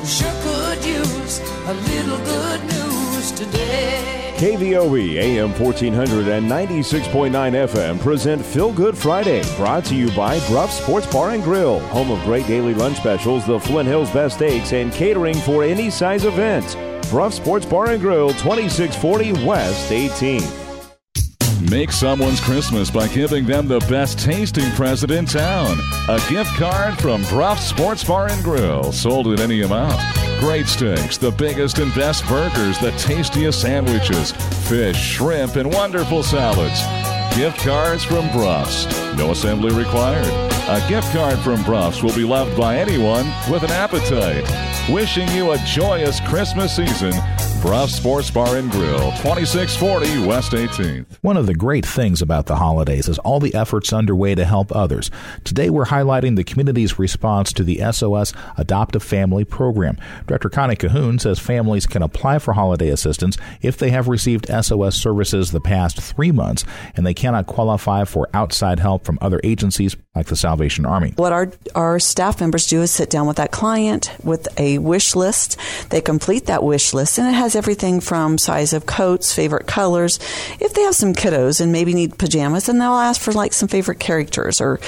Sure could use a little good news today. KVOE AM 1400 and 96.9 FM present Feel Good Friday, brought to you by Bruff Sports Bar and Grill, home of great daily lunch specials, the Flint Hills Best Steaks, and catering for any size event. Bruff Sports Bar and Grill, 2640 West 18th. Make someone's Christmas by giving them the best tasting present in town. A gift card from Bruff Sports Bar and Grill, sold at any amount. Great steaks, the biggest and best burgers, the tastiest sandwiches, fish, shrimp, and wonderful salads. Gift cards from Bruff's. No assembly required. A gift card from Bruff's will be loved by anyone with an appetite. Wishing you a joyous Christmas season. Bruff Sports Bar and Grill, 2640 West 18th. One of the great things about the holidays is all the efforts underway to help others. Today we're highlighting the community's response to the SOS Adoptive Family Program. Director Connie Cahoon says families can apply for holiday assistance if they have received SOS services the past 3 months and they cannot qualify for outside help from other agencies like the Salvation Army. What our staff members do is sit down with that client with a wish list. They complete that wish list, and it has everything from size of coats, favorite colors. If they have some kiddos and maybe need pajamas, then they'll ask for like some favorite characters or,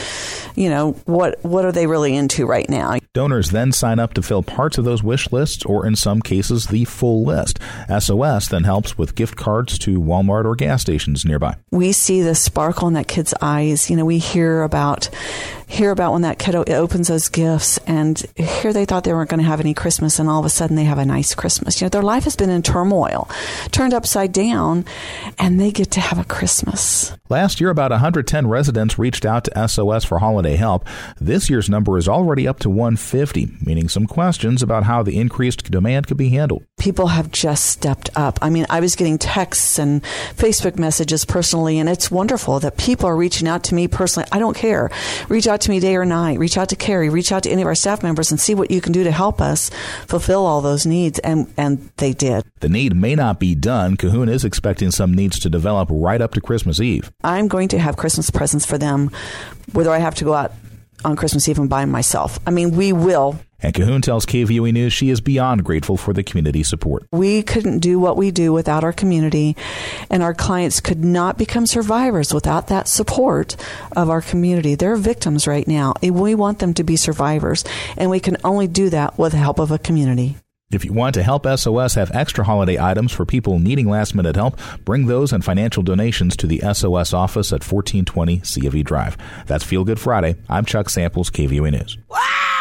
what are they really into right now. Donors then sign up to fill parts of those wish lists or in some cases the full list. SOS then helps with gift cards to Walmart or gas stations nearby. We see the sparkle in that kid's eyes. We hear about when that kiddo opens those gifts, and here they thought they weren't going to have any Christmas, and all of a sudden they have a nice Christmas. Their life has been in turmoil, turned upside down, and they get to have a Christmas. Last year, about 110 residents reached out to SOS for holiday help. This year's number is already up to 150, meaning some questions about how the increased demand could be handled. People have just stepped up. I was getting texts and Facebook messages personally, and it's wonderful that people are reaching out to me personally. I don't care. Reach out to me day or night. Reach out to Carrie. Reach out to any of our staff members and see what you can do to help us fulfill all those needs, and they did. The need may not be done. Cahoon is expecting some needs to develop right up to Christmas Eve. I'm going to have Christmas presents for them, whether I have to go out on Christmas Eve and buy them myself. We will. And Cahoon tells KVOE News she is beyond grateful for the community support. We couldn't do what we do without our community, and our clients could not become survivors without that support of our community. They're victims right now, and we want them to be survivors, and we can only do that with the help of a community. If you want to help SOS have extra holiday items for people needing last-minute help, bring those and financial donations to the SOS office at 1420 CFE Drive. That's Feel Good Friday. I'm Chuck Samples, KVOE News. Wow,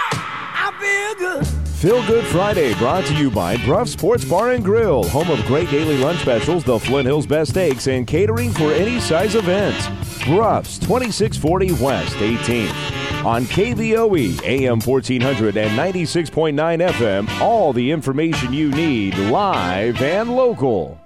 I feel good. Feel Good Friday, brought to you by Bruff Sports Bar and Grill, home of great daily lunch specials, the Flint Hills Best Steaks, and catering for any size event. Bruff's, 2640 West 18th. On KVOE, AM 1400 and 96.9 FM, all the information you need, live and local.